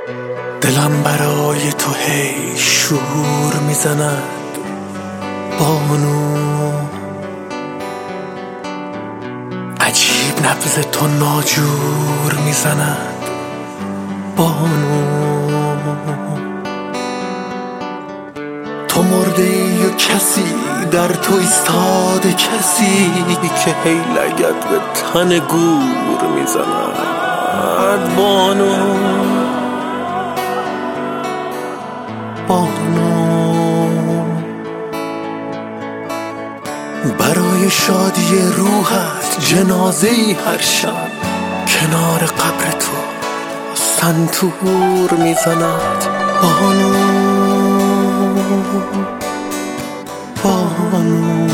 دلم برای تو هی شور میزند بانو، عجیب نبض تو ناجور میزند بانو. تو مرده ای و کسی در تو ایستاده، کسی که هی لگد به تن گور میزند بانو بانو. برای شادی روحت جنازه‌ای هر شب کنار قبر تو سنتور میزند بانو بانو.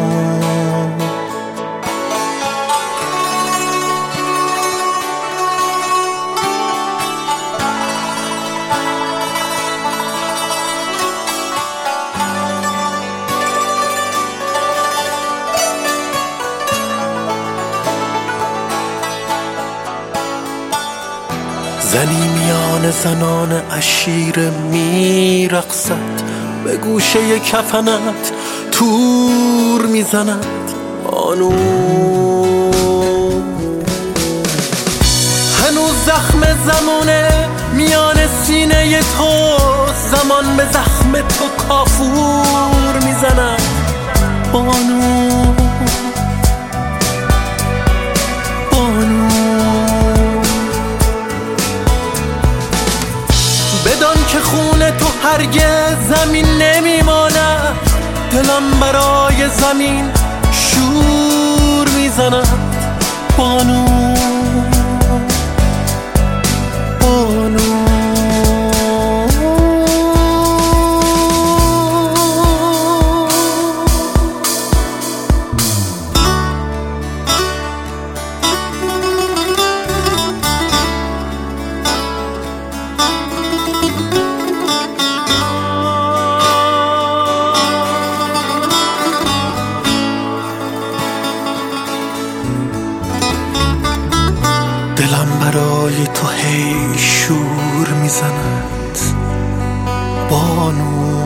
زنی میان زنان عشیره میرقصد، به گوشه کفنت تور میزند بانو. هنوز زخم زمانه میان سینه تو، زمان به زخم تو کافور میزند بانو بانو. بدان که خون تو هرگز زمین نمیماند، دلم برای زمین شور میزند بانو بانو. دلم برای تو هی شور میزند بانو